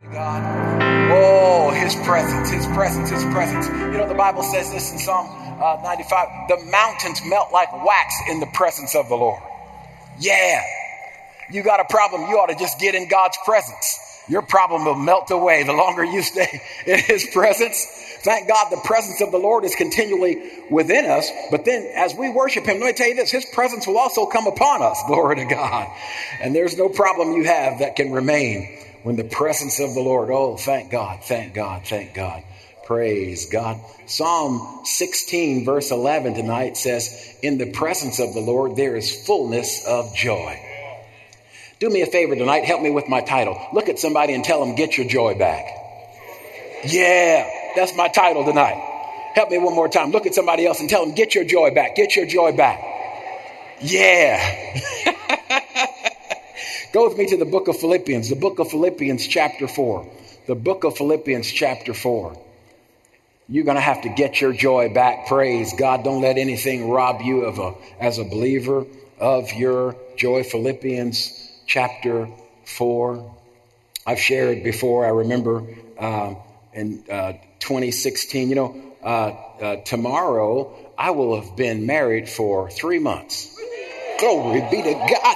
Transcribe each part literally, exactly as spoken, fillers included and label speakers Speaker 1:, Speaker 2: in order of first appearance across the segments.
Speaker 1: God. Oh, his presence, his presence, his presence. You know, the Bible says this in Psalm uh, ninety-five, the mountains melt like wax in the presence of the Lord. Yeah. You got a problem, you ought to just get in God's presence. Your problem will melt away the longer you stay in his presence. Thank God the presence of the Lord is continually within us. But then as we worship him, let me tell you this, his presence will also come upon us. Glory to God. And there's no problem you have that can remain when the presence of the Lord. Oh, thank God, thank God, thank God. Praise God. Psalm sixteen verse eleven tonight says, in the presence of the Lord, there is fullness of joy. Do me a favor tonight. Help me with my title. Look at somebody and tell them, get your joy back. Yeah, that's my title tonight. Help me one more time. Look at somebody else and tell them, get your joy back. Get your joy back. Yeah. Go with me to the book of Philippians, the book of Philippians chapter four, the book of Philippians chapter four. You're going to have to get your joy back. Praise God. Don't let anything rob you of a, as a believer of your joy. Philippians chapter four. I've shared before. I remember uh, in uh, twenty sixteen, you know, uh, uh, tomorrow I will have been married for three months. Glory be to God.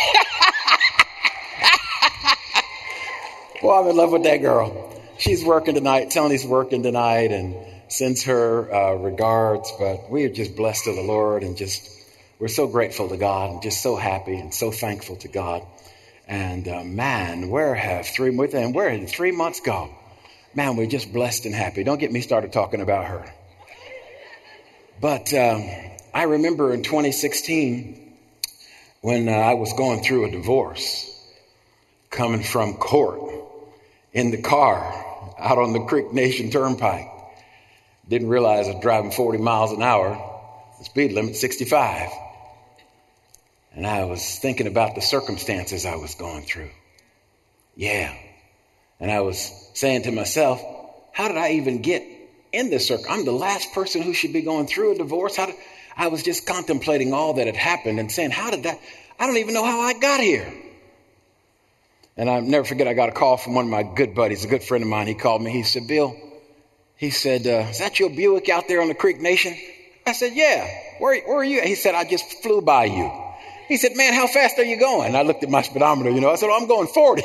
Speaker 1: Well, I'm in love with that girl. She's working tonight. Tony's working tonight and sends her uh, regards. But we are just blessed to the Lord and just, we're so grateful to God and just so happy and so thankful to God. And uh, man, where have three, and where did three months go? Man, we're just blessed and happy. Don't get me started talking about her. But um, I remember in twenty sixteen when uh, I was going through a divorce, coming from court in the car out on the Creek Nation Turnpike. Didn't realize I was driving forty miles an hour. The speed limit sixty-five. And I was thinking about the circumstances I was going through. Yeah. And I was saying to myself, how did I even get in this circle? I'm the last person who should be going through a divorce. How did, I was just contemplating all that had happened and saying, how did that, I don't even know how I got here. And I'll never forget, I got a call from one of my good buddies, a good friend of mine. He called me. He said, Bill, he said, uh, is that your Buick out there on the Creek Nation? I said, yeah. Where, where are you? He said, I just flew by you. He said, man, how fast are you going? And I looked at my speedometer, you know. I said, oh, I'm going forty.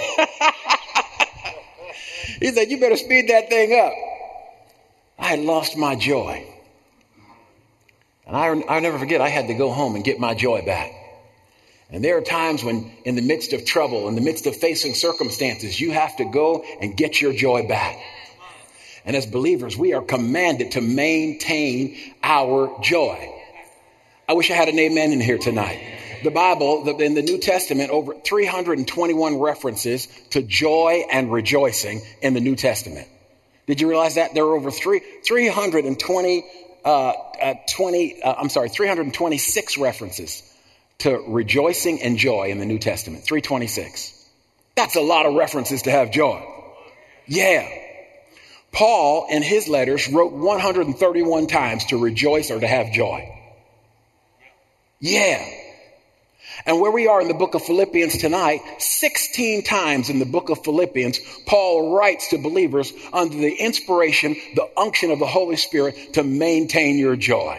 Speaker 1: He said, you better speed that thing up. I had lost my joy. And I, I'll never forget, I had to go home and get my joy back. And there are times when in the midst of trouble, in the midst of facing circumstances, you have to go and get your joy back. And as believers, we are commanded to maintain our joy. I wish I had an amen in here tonight. The Bible, in the New Testament, over three hundred twenty-one references to joy and rejoicing in the New Testament. Did you realize that? There are over three, three hundred twenty, uh, uh, twenty, uh, I'm sorry, three hundred twenty-six references to rejoicing and joy in the New Testament. three twenty-six. That's a lot of references to have joy. Yeah. Paul, in his letters, wrote one hundred thirty-one times to rejoice or to have joy. Yeah. And where we are in the book of Philippians tonight, sixteen times in the book of Philippians, Paul writes to believers under the inspiration, the unction of the Holy Spirit to maintain your joy.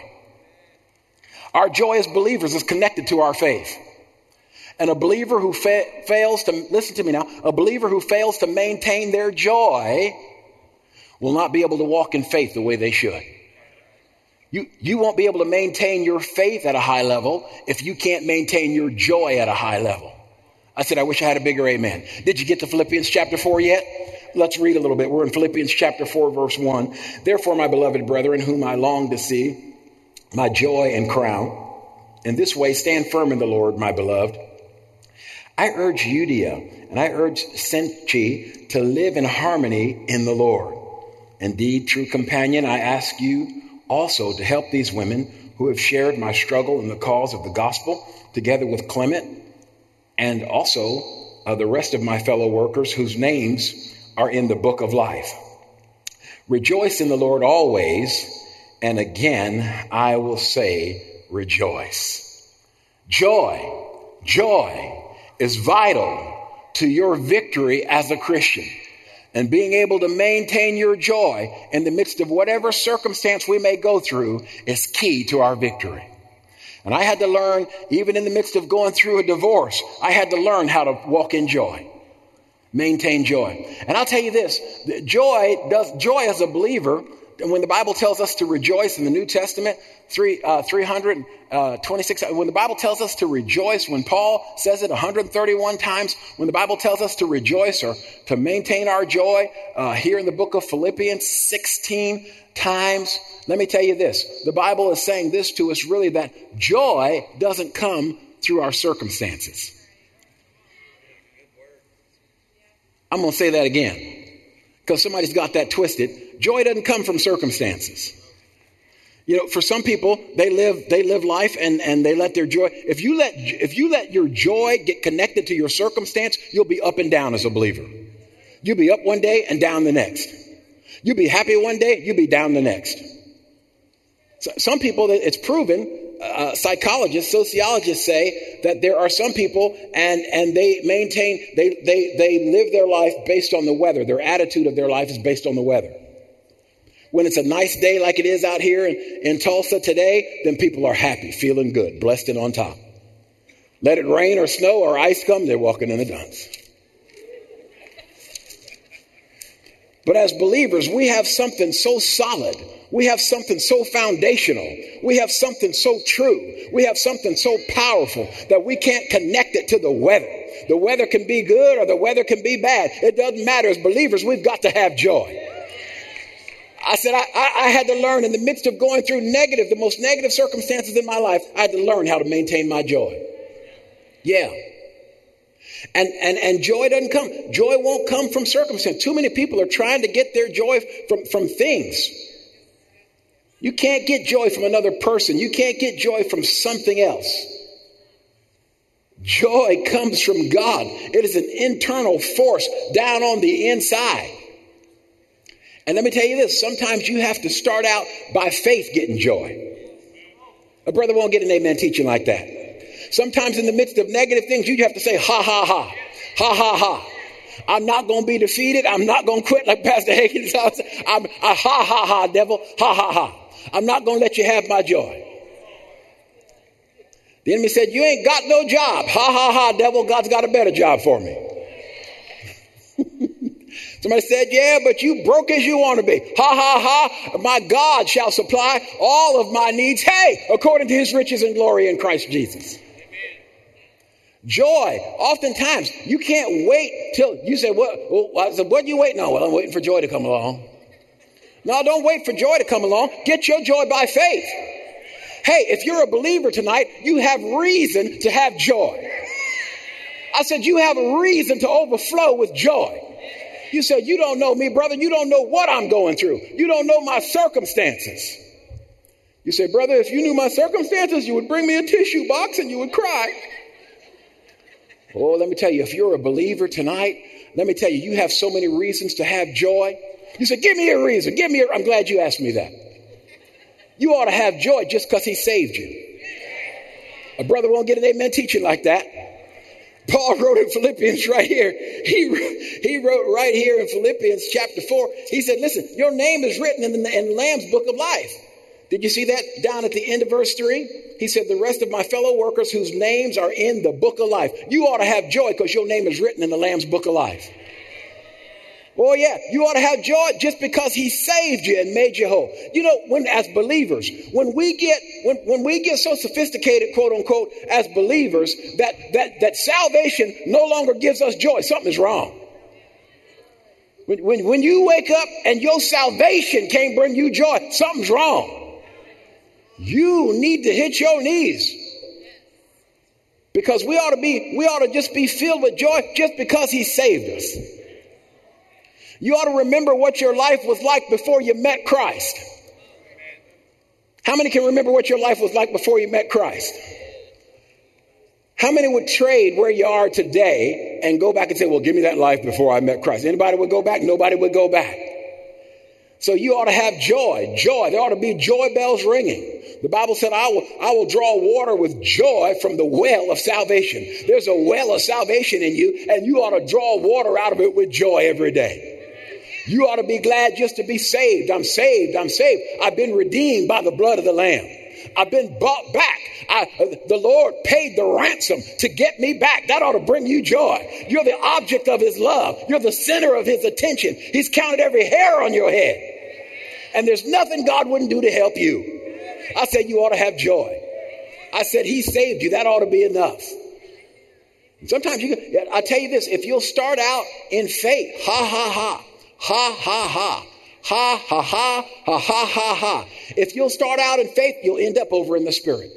Speaker 1: Our joy as believers is connected to our faith. And a believer who fa- fails to, listen to me now, a believer who fails to maintain their joy will not be able to walk in faith the way they should. You, you won't be able to maintain your faith at a high level if you can't maintain your joy at a high level. I said, I wish I had a bigger amen. Did you get to Philippians chapter four yet? Let's read a little bit. We're in Philippians chapter four, verse one. Therefore, my beloved brethren, whom I long to see, my joy and crown, in this way stand firm in the Lord, my beloved. I urge Euodia and I urge Syntyche to live in harmony in the Lord. Indeed, true companion, I ask you also to help these women who have shared my struggle in the cause of the gospel, together with Clement and also uh, the rest of my fellow workers whose names are in the book of life. Rejoice in the Lord always, and again I will say rejoice. Joy, joy is vital to your victory as a Christian. and being able to maintain your joy in the midst of whatever circumstance we may go through is key to our victory. And I had to learn, even in the midst of going through a divorce, I had to learn how to walk in joy, maintain joy. And I'll tell you this, joy does, joy as a believer, and when the Bible tells us to rejoice in the New Testament, three, uh, three hundred twenty-six, when the Bible tells us to rejoice, when Paul says it one hundred thirty-one times, when the Bible tells us to rejoice or to maintain our joy, uh, here in the book of Philippians, sixteen times, let me tell you this, the Bible is saying this to us really, that joy doesn't come through our circumstances. I'm going to say that again, because somebody's got that twisted. Joy doesn't come from circumstances. You know, for some people, they live they live life and, and they let their joy. If you let if you let your joy get connected to your circumstance, you'll be up and down as a believer. You'll be up one day and down the next. You'll be happy one day, you'll be down the next. So some people, it's proven. Uh, psychologists, sociologists say that there are some people and, and they maintain, they, they, they live their life based on the weather. Their attitude of their life is based on the weather. When it's a nice day like it is out here in, in Tulsa today, then people are happy, feeling good, blessed and on top. Let it rain or snow or ice come, they're walking in the dunks. But as believers, we have something so solid. We have something so foundational. We have something so true. We have something so powerful that we can't connect it to the weather. The weather can be good or the weather can be bad. It doesn't matter. As believers, we've got to have joy. I said I, I, I had to learn in the midst of going through negative, the most negative circumstances in my life, I had to learn how to maintain my joy. Yeah. And, and, and joy doesn't come. Joy won't come from circumstance. Too many people are trying to get their joy from, from things. You can't get joy from another person. You can't get joy from something else. Joy comes from God. It is an internal force down on the inside. And let me tell you this, sometimes you have to start out by faith getting joy. A brother won't get an amen teaching like that. Sometimes in the midst of negative things, you have to say, ha, ha, ha, ha, ha, ha. I'm not going to be defeated. I'm not going to quit like Pastor Hagen. I'm a ha, ha, ha, devil, ha, ha, ha. I'm not going to let you have my joy. The enemy said, you ain't got no job. Ha, ha, ha, devil, God's got a better job for me. Somebody said, yeah, but you broke as you want to be. Ha, ha, ha, my God shall supply all of my needs. Hey, according to his riches and glory in Christ Jesus. Joy, oftentimes, you can't wait till you say, what, well, I said, what are you waiting on? Well, I'm waiting for joy to come along. No, don't wait for joy to come along. Get your joy by faith. Hey, if you're a believer tonight, you have reason to have joy. I said, you have a reason to overflow with joy. You said, you don't know me, brother. You don't know what I'm going through. You don't know my circumstances. You say, brother, if you knew my circumstances, you would bring me a tissue box and you would cry. Oh, let me tell you, if you're a believer tonight, let me tell you, you have so many reasons to have joy. You say, give me a reason. Give me a, I'm glad you asked me that. You ought to have joy just because he saved you. A brother won't get an amen teaching like that. Paul wrote in Philippians right here. He, he wrote right here in Philippians chapter four. He said, listen, your name is written in the in Lamb's book of life. Did you see that down at the end of verse three? He said, the rest of my fellow workers whose names are in the book of life. You ought to have joy because your name is written in the Lamb's book of life. Oh yeah, you ought to have joy just because he saved you and made you whole. You know, when as believers, when we get when, when we get so sophisticated, quote unquote, as believers, that that that salvation no longer gives us joy, something is wrong. When, when, when you wake up and your salvation can't bring you joy, something's wrong. You need to hit your knees. Because we ought to be, we ought to just be filled with joy just because he saved us. You ought to remember what your life was like before you met Christ. How many can remember what your life was like before you met Christ? How many would trade where you are today and go back and say, well, give me that life before I met Christ? Anybody would go back? Nobody would go back. So you ought to have joy, joy. There ought to be joy bells ringing. The Bible said, I will, I will draw water with joy from the well of salvation. There's a well of salvation in you, and you ought to draw water out of it with joy every day. You ought to be glad just to be saved. I'm saved. I'm saved. I've been redeemed by the blood of the Lamb. I've been bought back. I, uh, the Lord paid the ransom to get me back. That ought to bring you joy. You're the object of his love. You're the center of his attention. He's counted every hair on your head. And there's nothing God wouldn't do to help you. I said you ought to have joy. I said he saved you. That ought to be enough. Sometimes you, I tell you this, if you'll start out in faith, ha, ha, ha, ha, ha, ha, ha, ha, ha, ha, ha, ha, ha. If you'll start out in faith, you'll end up over in the spirit.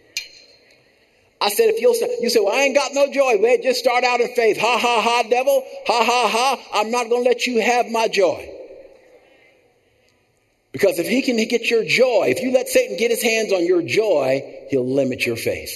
Speaker 1: I said, if you'll, you say, well, I ain't got no joy. Well, just start out in faith. Ha, ha, ha, devil. Ha, ha, ha. I'm not going to let you have my joy. Because if he can get your joy, if you let Satan get his hands on your joy, he'll limit your faith.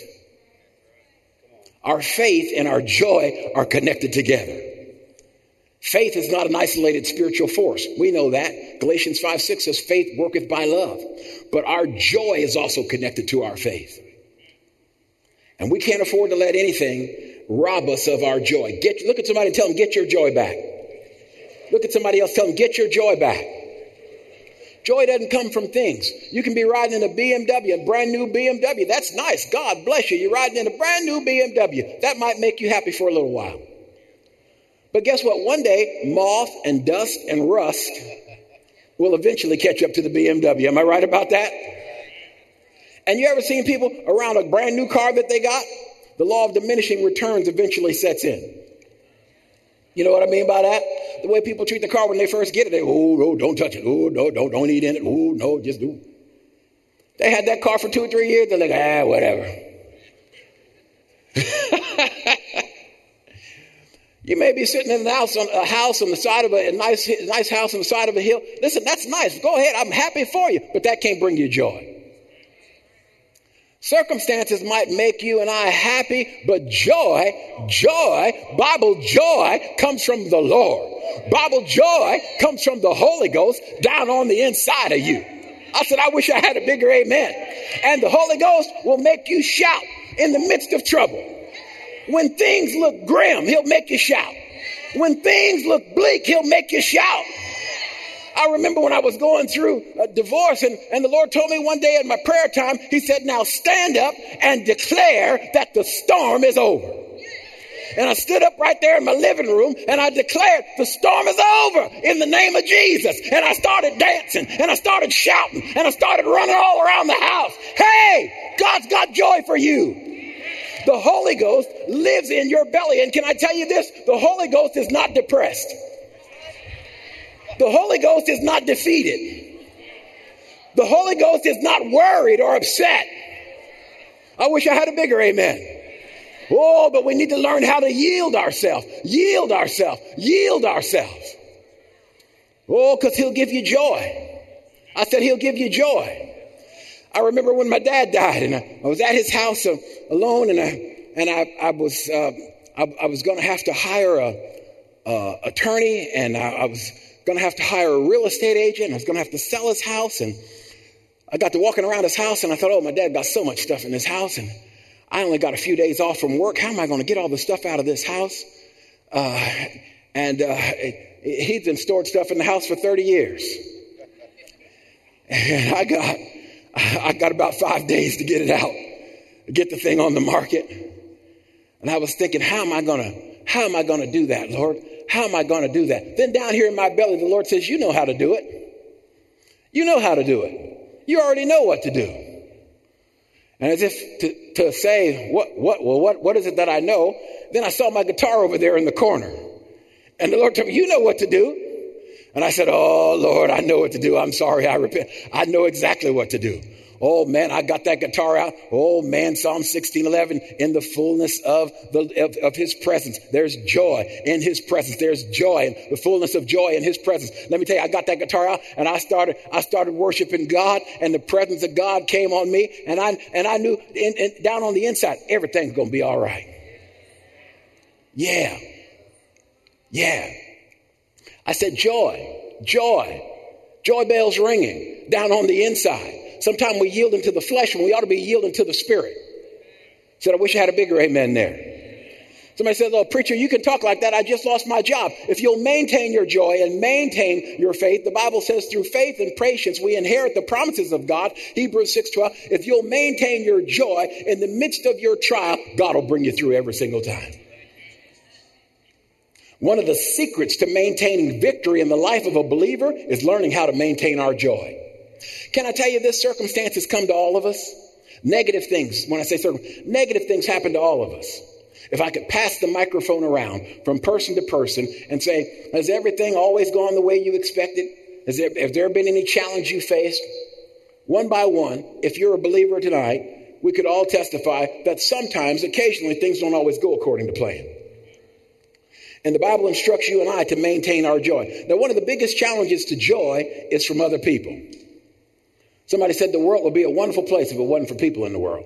Speaker 1: Our faith and our joy are connected together. Faith is not an isolated spiritual force. We know that. Galatians five six says faith worketh by love. But our joy is also connected to our faith. And we can't afford to let anything rob us of our joy. Get, look at somebody and tell them, get your joy back. Look at somebody else, tell them, get your joy back. Joy doesn't come from things. You can be riding in a B M W, a brand new B M W. That's nice. God bless you. You're riding in a brand new B M W. That might make you happy for a little while. But guess what? One day, moth and dust and rust will eventually catch up to the B M W. Am I right about that? And you ever seen people around a brand new car that they got? The law of diminishing returns eventually sets in. You know what I mean by that? The way people treat the car when they first get it, they, oh, no, don't touch it. Oh, no, don't, don't eat in it. Oh, no, just do. They had that car for two or three years. They're like, ah, whatever. You may be sitting in a house on a house on the side of a, a nice, nice house on the side of a hill. Listen, that's nice. Go ahead. I'm happy for you. But that can't bring you joy. Circumstances might make you and I happy, but joy, joy, Bible joy comes from the Lord. Bible joy comes from the Holy Ghost down on the inside of you. I said, I wish I had a bigger amen. And the Holy Ghost will make you shout in the midst of trouble. When things look grim, he'll make you shout. When things look bleak, he'll make you shout. I remember when I was going through a divorce and, and the Lord told me one day in my prayer time, he said, now stand up and declare that the storm is over. And I stood up right there in my living room and I declared the storm is over in the name of Jesus. And I started dancing and I started shouting and I started running all around the house. Hey, God's got joy for you. The Holy Ghost lives in your belly. And can I tell you this? The Holy Ghost is not depressed. The Holy Ghost is not defeated. The Holy Ghost is not worried or upset. I wish I had a bigger amen. Oh, but we need to learn how to yield ourselves, yield ourselves, yield ourselves. Oh, because he'll give you joy. I said he'll give you joy. I remember when my dad died and I, I was at his house uh, alone and I and I, I was uh, I, I was going to have to hire a, a attorney and I, I was going to have to hire a real estate agent. I was going to have to sell his house. And I got to walking around his house and I thought, oh, my dad got so much stuff in his house. And I only got a few days off from work. How am I going to get all the stuff out of this house? Uh, and uh, he's been stored stuff in the house for thirty years. And I got, I got about five days to get it out, get the thing on the market. And I was thinking, how am I going to, how am I going to do that, Lord? How am I going to do that? Then down here in my belly, the Lord says, you know how to do it. You know how to do it. You already know what to do. And as if to, to say, what, what, well, what, what is it that I know? Then I saw my guitar over there in the corner. And the Lord told me, you know what to do. And I said, oh, Lord, I know what to do. I'm sorry. I repent. I know exactly what to do. Oh, man, I got that guitar out. Oh, man, Psalm sixteen eleven, in the fullness of, the, of, of his presence, there's joy in his presence. There's joy, in the fullness of joy in his presence. Let me tell you, I got that guitar out and I started, I started worshiping God and the presence of God came on me. And I, and I knew in, in, down on the inside, everything's going to be all right. Yeah. Yeah. I said, joy, joy, joy bells ringing down on the inside. Sometimes we yield into the flesh when we ought to be yielding to the spirit. Said, I wish I had a bigger amen there. Somebody says, oh, preacher, you can talk like that. I just lost my job. If you'll maintain your joy and maintain your faith, the Bible says through faith and patience, we inherit the promises of God. Hebrews six twelve. If you'll maintain your joy in the midst of your trial, God will bring you through every single time. One of the secrets to maintaining victory in the life of a believer is learning how to maintain our joy. Can I tell you this? Circumstances come to all of us. Negative things, when I say circum, negative things happen to all of us. If I could pass the microphone around from person to person and say, has everything always gone the way you expected? Has there, have there been any challenge you faced? One by one, if you're a believer tonight, we could all testify that sometimes, occasionally, things don't always go according to plan. And the Bible instructs you and I to maintain our joy. Now, one of the biggest challenges to joy is from other people. Somebody said the world would be a wonderful place if it wasn't for people in the world.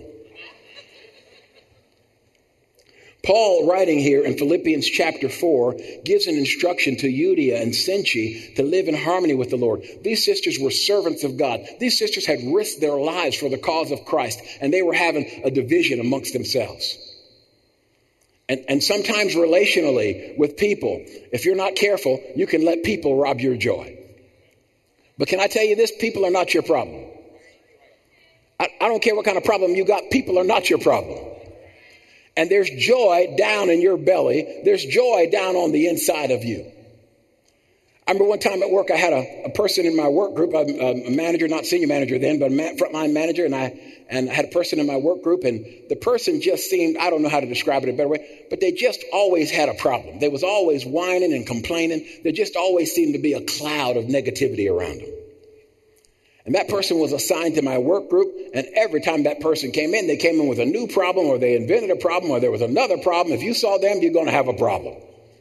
Speaker 1: Paul, writing here in Philippians chapter four, gives an instruction to Euodia and Syntyche to live in harmony with the Lord. These sisters were servants of God. These sisters had risked their lives for the cause of Christ, and they were having a division amongst themselves. And, and sometimes relationally with people, if you're not careful, you can let people rob your joy. But can I tell you this? People are not your problem. I, I don't care what kind of problem you got. People are not your problem. And there's joy down in your belly. There's joy down on the inside of you. I remember one time at work, I had a, a person in my work group, I'm a manager, not senior manager then, but a man, frontline manager, and I and I had a person in my work group, and the person just seemed, I don't know how to describe it a better way, but they just always had a problem. They was always whining and complaining. There just always seemed to be a cloud of negativity around them. And that person was assigned to my work group, and every time that person came in, they came in with a new problem, or they invented a problem, or there was another problem. If you saw them, you're going to have a problem.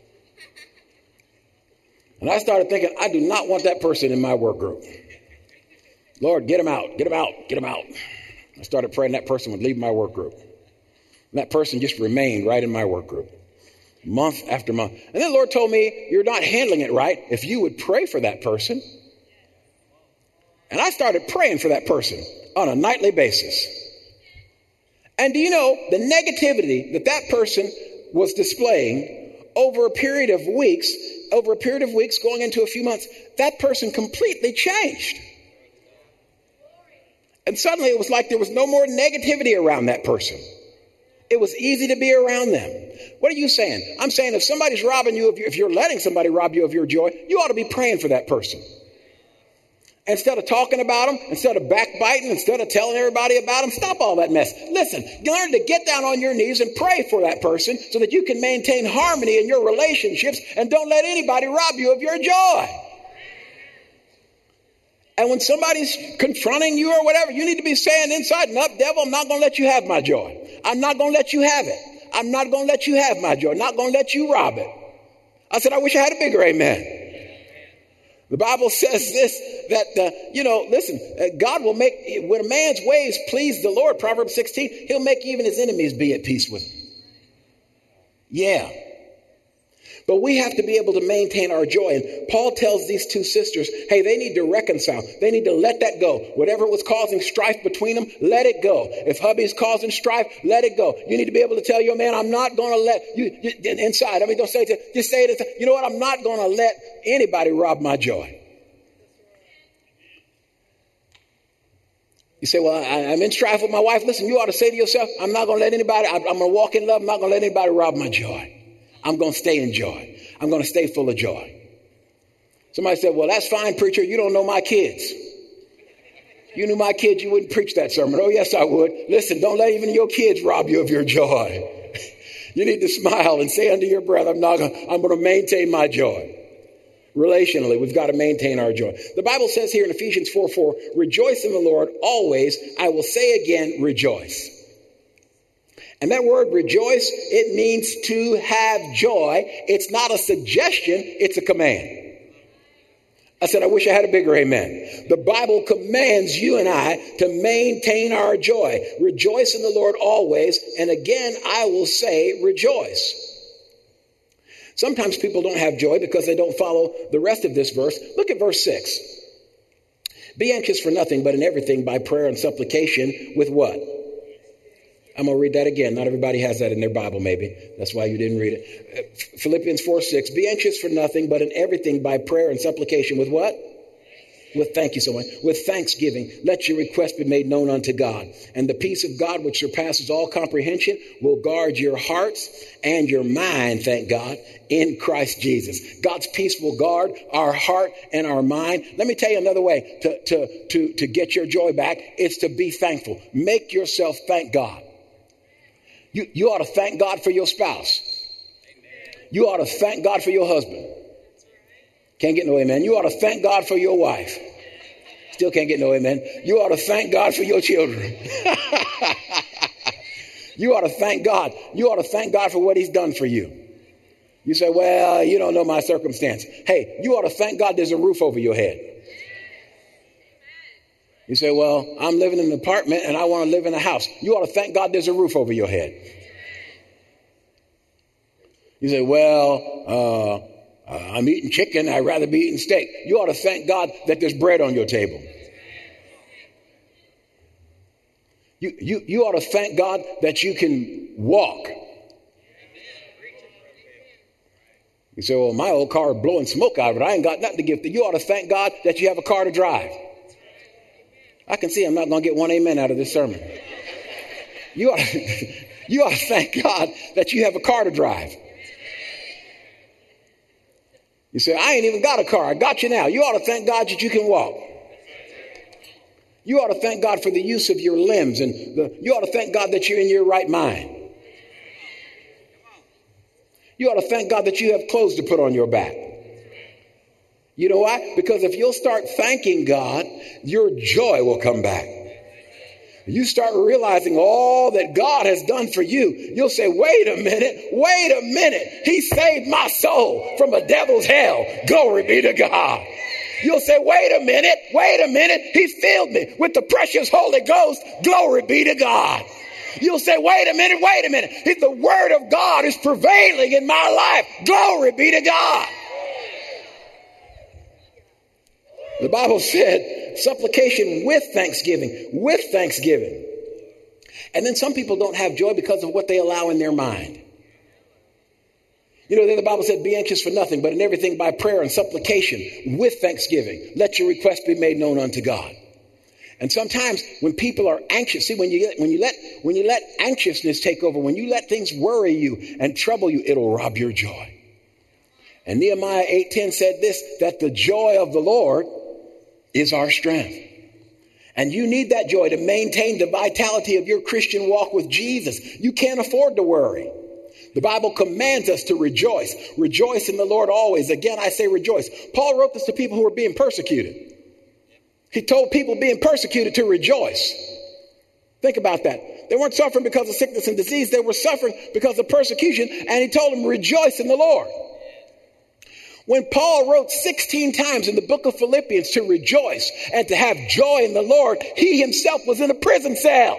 Speaker 1: And I started thinking, I do not want that person in my work group. Lord, get him out, get him out, get him out. I started praying that person would leave my work group. And that person just remained right in my work group, month after month. And then the Lord told me, you're not handling it right. If you would pray for that person. And I started praying for that person on a nightly basis. And do you know the negativity that that person was displaying over a period of weeks, over a period of weeks going into a few months, that person completely changed. And suddenly it was like there was no more negativity around that person. It was easy to be around them. What are you saying? I'm saying if somebody's robbing you, of your, if you're letting somebody rob you of your joy, you ought to be praying for that person. Instead of talking about them, instead of backbiting, instead of telling everybody about them, stop all that mess. Listen, learn to get down on your knees and pray for that person so that you can maintain harmony in your relationships and don't let anybody rob you of your joy. And when somebody's confronting you or whatever, you need to be saying inside and up, devil, I'm not going to let you have my joy. I'm not going to let you have it. I'm not going to let you have my joy. I'm not going to let you rob it. I said, I wish I had a bigger amen. The Bible says this, that, uh, you know, listen, uh, God will make, when a man's ways please the Lord, Proverbs sixteen, he'll make even his enemies be at peace with him. Yeah. But we have to be able to maintain our joy. And Paul tells these two sisters, hey, they need to reconcile. They need to let that go. Whatever was causing strife between them, let it go. If hubby's causing strife, let it go. You need to be able to tell your man, I'm not going to let you, you inside. I mean, don't say it. Just say it. You know what? I'm not going to let anybody rob my joy. You say, well, I, I'm in strife with my wife. Listen, you ought to say to yourself, I'm not going to let anybody, I, I'm going to walk in love. I'm not going to let anybody rob my joy. I'm going to stay in joy. I'm going to stay full of joy. Somebody said, well, that's fine, preacher. You don't know my kids. You knew my kids, you wouldn't preach that sermon. Oh, yes, I would. Listen, don't let even your kids rob you of your joy. You need to smile and say unto your brother, I'm not going I'm going to maintain my joy. Relationally, we've got to maintain our joy. The Bible says here in Ephesians four four, rejoice in the Lord always. I will say again, rejoice. And that word rejoice, it means to have joy. It's not a suggestion, it's a command. I said, I wish I had a bigger amen. The Bible commands you and I to maintain our joy. Rejoice in the Lord always. And again, I will say rejoice. Sometimes people don't have joy because they don't follow the rest of this verse. Look at verse six. Be anxious for nothing, but in everything by prayer and supplication with what? I'm going to read that again. Not everybody has that in their Bible, maybe. That's why you didn't read it. Philippians four six. Be anxious for nothing, but in everything by prayer and supplication with what? With, thank you so much, with thanksgiving, let your request be made known unto God. And the peace of God, which surpasses all comprehension, will guard your hearts and your mind, thank God, in Christ Jesus. God's peace will guard our heart and our mind. Let me tell you another way to, to, to, to get your joy back. It's to be thankful. Make yourself thank God. You, you ought to thank God for your spouse. You ought to thank God for your husband. Can't get no amen. You ought to thank God for your wife. Still can't get no amen. You ought to thank God for your children. You ought to thank God. You ought to thank God for what he's done for you. You say, well, you don't know my circumstance. Hey, you ought to thank God there's a roof over your head. You say, well, I'm living in an apartment and I want to live in a house. You ought to thank God there's a roof over your head. You say, well, uh, Uh, I'm eating chicken. I'd rather be eating steak. You ought to thank God that there's bread on your table. You, you, you ought to thank God that you can walk. You say, well, my old car is blowing smoke out of it. I ain't got nothing to give to you. You ought to thank God that you have a car to drive. I can see I'm not going to get one amen out of this sermon. You ought to, you ought to thank God that you have a car to drive. You say, I ain't even got a car. I got you now. You ought to thank God that you can walk. You ought to thank God for the use of your limbs. And the, you ought to thank God that you're in your right mind. You ought to thank God that you have clothes to put on your back. You know why? Because if you'll start thanking God, your joy will come back. You start realizing all that God has done for you. You'll say, wait a minute, wait a minute. He saved my soul from a devil's hell. Glory be to God. You'll say, wait a minute, wait a minute. He filled me with the precious Holy Ghost. Glory be to God. You'll say, wait a minute, wait a minute. If the word of God is prevailing in my life, glory be to God. The Bible said supplication with thanksgiving, with thanksgiving. And then some people don't have joy because of what they allow in their mind. You know, then the Bible said, be anxious for nothing, but in everything by prayer and supplication with thanksgiving. Let your request be made known unto God. And sometimes when people are anxious, see, when you get, when you let, when you let anxiousness take over, when you let things worry you and trouble you, it'll rob your joy. And Nehemiah eight ten said this, that the joy of the Lord is our strength. And you need that joy to maintain the vitality of your Christian walk with Jesus. You can't afford to worry. The Bible commands us to rejoice. Rejoice in the Lord always. Again, I say rejoice. Paul wrote this to people who were being persecuted. He told people being persecuted to rejoice. Think about that. They weren't suffering because of sickness and disease. They were suffering because of persecution. And he told them, rejoice in the Lord. When Paul wrote sixteen times in the book of Philippians to rejoice and to have joy in the Lord, he himself was in a prison cell.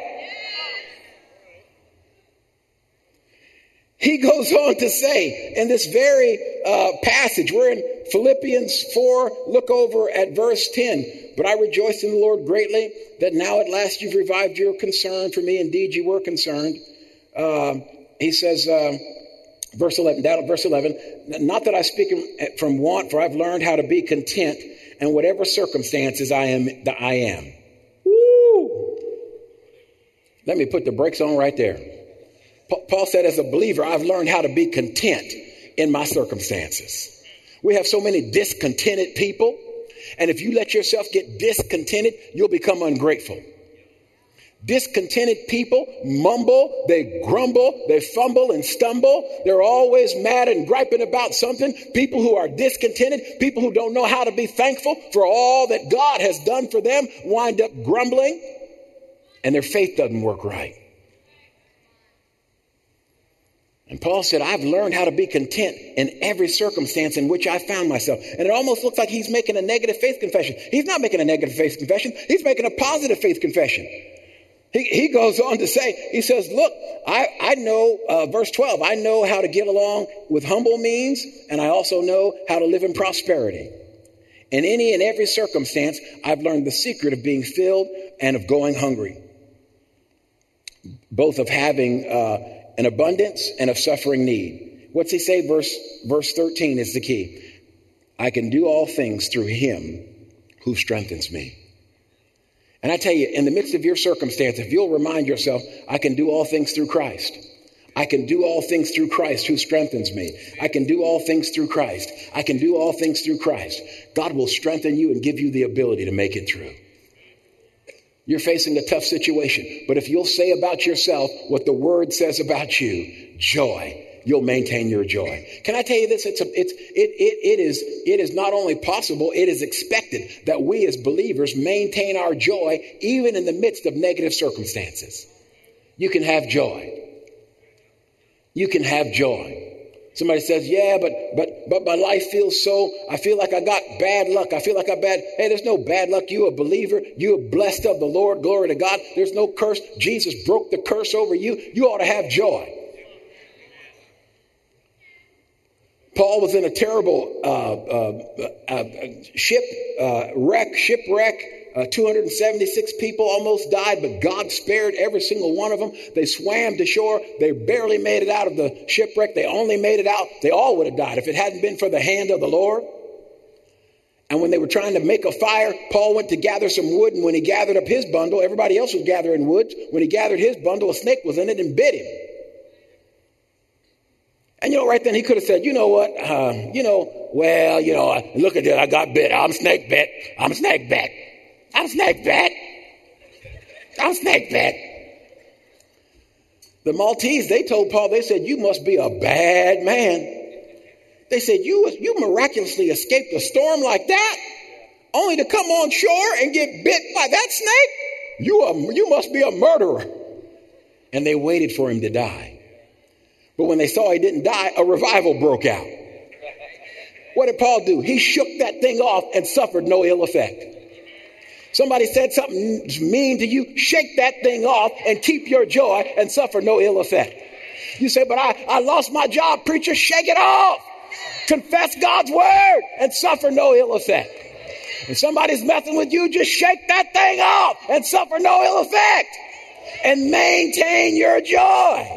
Speaker 1: He goes on to say in this very uh, passage, we're in Philippians four, look over at verse ten. But I rejoice in the Lord greatly that now at last you've revived your concern for me. Indeed, you were concerned. Uh, he says, uh, verse eleven, down at verse eleven, not that I speak from want, for I've learned how to be content in whatever circumstances I am. That I am. Woo! Let me put the brakes on right there. Paul said, as a believer, I've learned how to be content in my circumstances. We have so many discontented people. And if you let yourself get discontented, you'll become ungrateful. Discontented people mumble, they grumble, they fumble and stumble. They're always mad and griping about something. People who are discontented, people who don't know how to be thankful for all that God has done for them, wind up grumbling, and their faith doesn't work right. And Paul said, I've learned how to be content in every circumstance in which I found myself. And it almost looks like he's making a negative faith confession. He's not making a negative faith confession. He's making a positive faith confession. He, he goes on to say, he says, look, I, I know, uh, verse twelve, I know how to get along with humble means, and I also know how to live in prosperity. In any and every circumstance, I've learned the secret of being filled and of going hungry. both of having uh, an abundance and of suffering need. What's he say? Verse, verse thirteen is the key. I can do all things through him who strengthens me. And I tell you, in the midst of your circumstance, if you'll remind yourself, I can do all things through Christ. I can do all things through Christ who strengthens me. I can do all things through Christ. I can do all things through Christ. God will strengthen you and give you the ability to make it through. You're facing a tough situation, but if you'll say about yourself what the word says about you, joy, you'll maintain your joy. Can I tell you this? It's a, it's, it, it, it is, it is not only possible, it is expected that we as believers maintain our joy even in the midst of negative circumstances. You can have joy. You can have joy. Somebody says, yeah, but but but my life feels so, I feel like I got bad luck. I feel like I bad. Hey, there's no bad luck. You a believer. You are blessed of the Lord. Glory to God. There's no curse. Jesus broke the curse over you. You ought to have joy. Paul was in a terrible uh, uh, uh, ship uh, wreck, shipwreck. Uh, two hundred seventy-six people almost died, but God spared every single one of them. They swam to shore. They barely made it out of the shipwreck. They only made it out. They all would have died if it hadn't been for the hand of the Lord. And when they were trying to make a fire, Paul went to gather some wood. And when he gathered up his bundle, everybody else was gathering wood. When he gathered his bundle, a snake was in it and bit him. And, you know, right then he could have said, you know what, uh, you know, well, you know, look at it. I got bit. I'm snake bit. I'm snake bit. I'm snake bit. I'm snake bit. The Maltese, they told Paul, they said, you must be a bad man. They said, you, you miraculously escaped a storm like that, only to come on shore and get bit by that snake? You, are, you must be a murderer. And they waited for him to die. But when they saw he didn't die, a revival broke out. What did Paul do? He shook that thing off and suffered no ill effect. Somebody said something mean to you, shake that thing off and keep your joy and suffer no ill effect. You say, but I, I lost my job, preacher, shake it off. Confess God's word and suffer no ill effect. If somebody's messing with you, just shake that thing off and suffer no ill effect. And maintain your joy.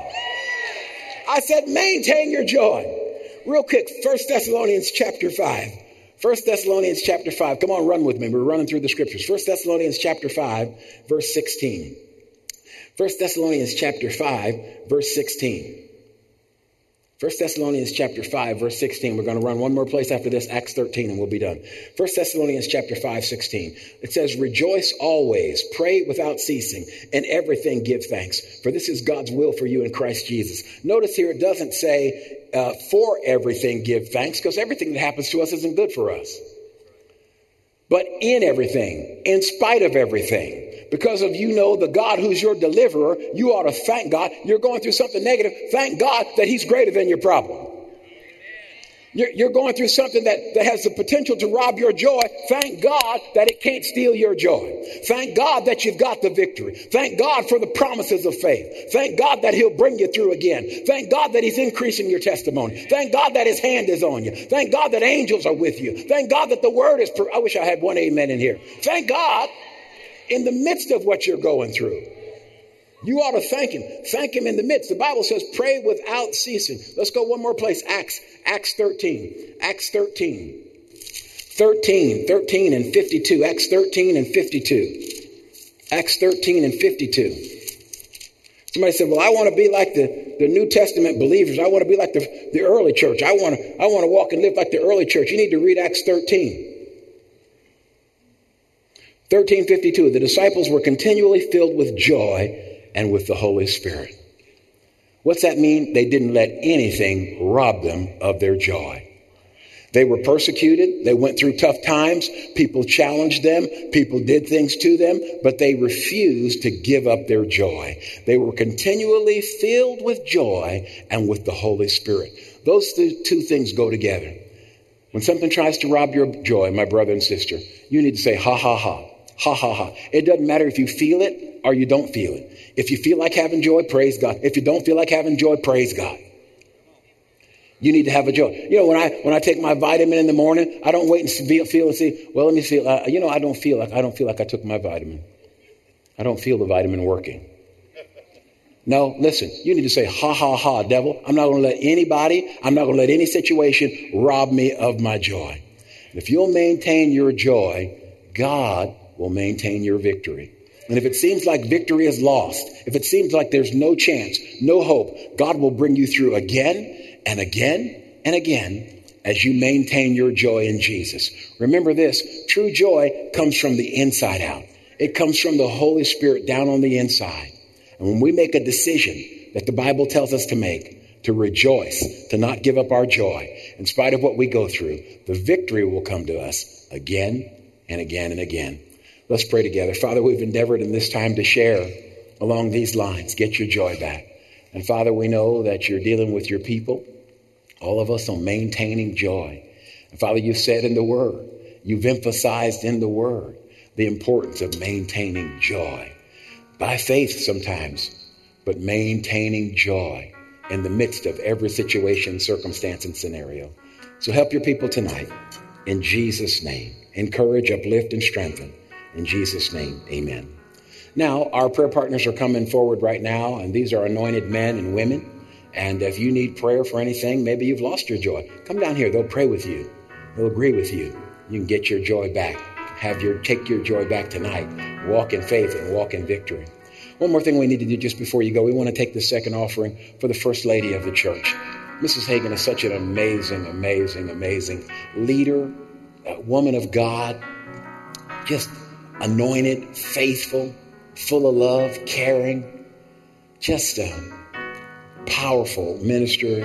Speaker 1: I said maintain your joy. Real quick, First Thessalonians chapter five. First Thessalonians chapter five. Come on, run with me. We're running through the scriptures. First Thessalonians chapter five, verse sixteen. First Thessalonians chapter five, verse sixteen. First Thessalonians chapter five, verse sixteen. We're going to run one more place after this, Acts thirteen, and we'll be done. First Thessalonians chapter five, sixteen. It says, rejoice always, pray without ceasing, and everything give thanks, for this is God's will for you in Christ Jesus. Notice here it doesn't say, Uh, for everything give thanks, because everything that happens to us isn't good for us. But in everything, in spite of everything, because of, you know, the God who's your deliverer, you ought to thank God. You're going through something negative. Thank God that he's greater than your problem. You're, you're going through something that, that has the potential to rob your joy. Thank God that it can't steal your joy. Thank God that you've got the victory. Thank God for the promises of faith. Thank God that he'll bring you through again. Thank God that he's increasing your testimony. Thank God that his hand is on you. Thank God that angels are with you. Thank God that the word is, per- I wish I had one amen in here. Thank God in the midst of what you're going through. You ought to thank him. Thank him in the midst. The Bible says pray without ceasing. Let's go one more place. Acts, Acts thirteen. Acts thirteen. thirteen, thirteen and fifty-two. Acts thirteen and fifty-two. Acts thirteen and fifty-two. Somebody said, well, I want to be like the, the New Testament believers. I want to be like the, the early church. I want to, I want to walk and live like the early church. You need to read Acts thirteen. thirteen fifty-two. The disciples were continually filled with joy and with the Holy Spirit. What's that mean? They didn't let anything rob them of their joy. They were persecuted. They went through tough times. People challenged them. People did things to them, but they refused to give up their joy. They were continually filled with joy and with the Holy Spirit. Those two things go together. When something tries to rob your joy, my brother and sister, you need to say, ha, ha, ha. Ha, ha, ha. It doesn't matter if you feel it or you don't feel it. If you feel like having joy, praise God. If you don't feel like having joy, praise God. You need to have a joy. You know, when I when I take my vitamin in the morning, I don't wait and feel, feel and see, well, let me feel. Uh, you know, I don't feel like I don't feel like I took my vitamin. I don't feel the vitamin working. No, listen, you need to say, ha, ha, ha, devil. I'm not going to let anybody, I'm not going to let any situation rob me of my joy. And if you'll maintain your joy, God will maintain your victory. And if it seems like victory is lost, if it seems like there's no chance, no hope, God will bring you through again and again and again as you maintain your joy in Jesus. Remember this, true joy comes from the inside out. It comes from the Holy Spirit down on the inside. And when we make a decision that the Bible tells us to make, to rejoice, to not give up our joy, in spite of what we go through, the victory will come to us again and again and again. Let's pray together. Father, we've endeavored in this time to share along these lines. Get your joy back. And Father, we know that you're dealing with your people, all of us, on maintaining joy. And Father, you've said in the Word, you've emphasized in the Word the importance of maintaining joy. By faith sometimes, but maintaining joy in the midst of every situation, circumstance, and scenario. So help your people tonight. In Jesus' name, encourage, uplift, and strengthen. In Jesus' name, amen. Now, our prayer partners are coming forward right now, and these are anointed men and women. And if you need prayer for anything, maybe you've lost your joy, come down here. They'll pray with you. They'll agree with you. You can get your joy back. Have your take your joy back tonight. Walk in faith and walk in victory. One more thing we need to do just before you go. We want to take the second offering for the First Lady of the church. Missus Hagin is such an amazing, amazing, amazing leader, a woman of God, just anointed, faithful, full of love, caring, just a powerful minister.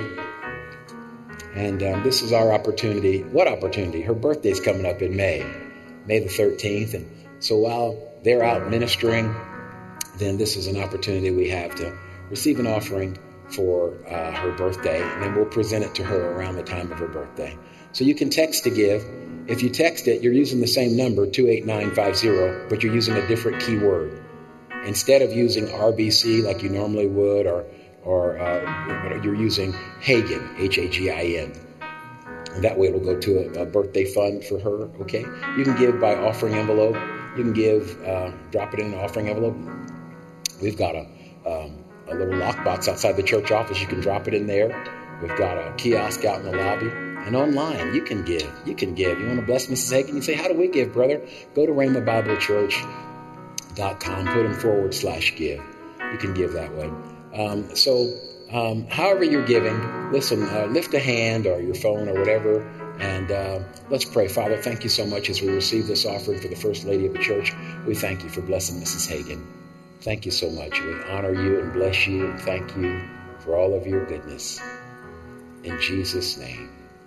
Speaker 1: And um, this is our opportunity. What opportunity? Her birthday's coming up in May, May the thirteenth. And so while they're out ministering, then this is an opportunity we have to receive an offering for uh, her birthday. And then we'll present it to her around the time of her birthday. So you can text to give. If you text it, you're using the same number, two eight nine five zero, but you're using a different keyword. Instead of using R B C like you normally would, or or uh, you're using Hagin, H A G I N. And that way it'll go to a, a birthday fund for her, okay? You can give by offering envelope. You can give, uh, drop it in an offering envelope. We've got a, um, a little lockbox outside the church office. You can drop it in there. We've got a kiosk out in the lobby. And online, you can give. You can give. You want to bless Missus Hagin? You say, how do we give, brother? Go to rhema bible church dot com, put in forward slash give. You can give that way. Um, so um, however you're giving, listen, uh, lift a hand or your phone or whatever, and uh, let's pray. Father, thank you so much as we receive this offering for the First Lady of the church. We thank you for blessing Missus Hagin. Thank you so much. We honor you and bless you and thank you for all of your goodness. In Jesus' name,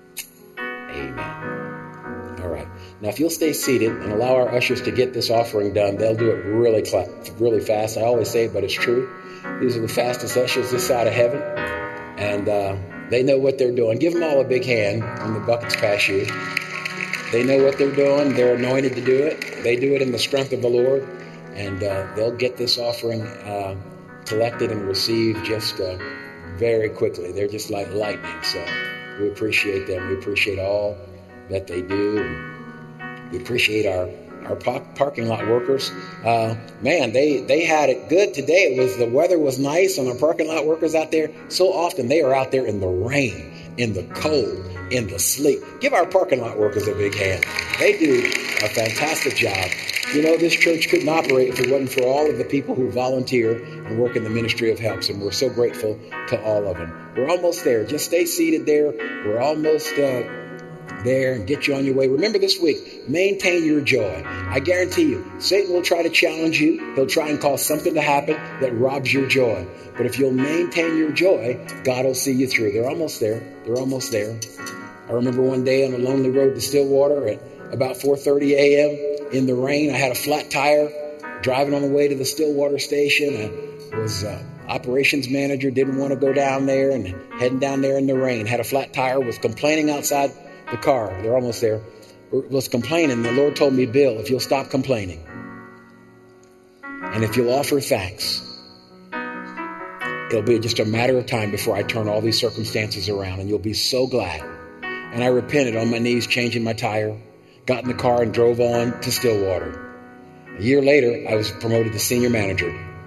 Speaker 1: amen. All right. Now, if you'll stay seated and allow our ushers to get this offering done, they'll do it really, cl- really fast. I always say it, but it's true. These are the fastest ushers this side of heaven, and uh, they know what they're doing. Give them all a big hand when the buckets pass you. They know what they're doing. They're anointed to do it. They do it in the strength of the Lord, and uh, they'll get this offering uh, collected and received just uh, very quickly. They're just like lightning, so we appreciate them. We appreciate all that they do. We appreciate our Our parking lot workers, uh, man, they, they had it good today. It was the weather was nice, and our parking lot workers out there, so often they are out there in the rain, in the cold, in the sleet. Give our parking lot workers a big hand. They do a fantastic job. You know, this church couldn't operate if it wasn't for all of the people who volunteer and work in the ministry of helps, and we're so grateful to all of them. We're almost there. Just stay seated there. We're almost uh, there, and get you on your way. Remember this week, maintain your joy. I guarantee you, Satan will try to challenge you. He'll try and cause something to happen that robs your joy. But if you'll maintain your joy, God will see you through. They're almost there. They're almost there. I remember one day on a lonely road to Stillwater at about four thirty a.m. in the rain. I had a flat tire driving on the way to the Stillwater station. I was uh, operations manager, didn't want to go down there, and heading down there in the rain. Had a flat tire, was complaining outside the car. They're almost there. Was complaining. The Lord told me, Bill, if you'll stop complaining and if you'll offer thanks, it'll be just a matter of time before I turn all these circumstances around, and you'll be so glad. And I repented on my knees, changing my tire, got in the car and drove on to Stillwater. A year later, I was promoted to senior manager.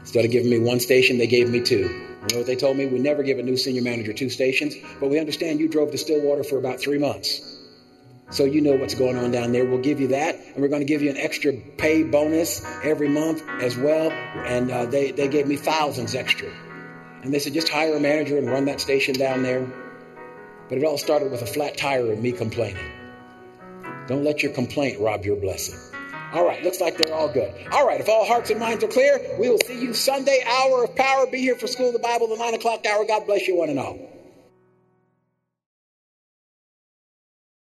Speaker 1: Instead of giving me one station, they gave me two. You know what they told me? We never give a new senior manager two stations, but we understand you drove to Stillwater for about three months. So you know what's going on down there. We'll give you that, and we're going to give you an extra pay bonus every month as well. And uh, they, they gave me thousands extra. And they said, just hire a manager and run that station down there. But it all started with a flat tire and me complaining. Don't let your complaint rob your blessing. All right, looks like they're all good. All right, if all hearts and minds are clear, we will see you Sunday, hour of power. Be here for School of the Bible, the nine o'clock hour. God bless you one and all.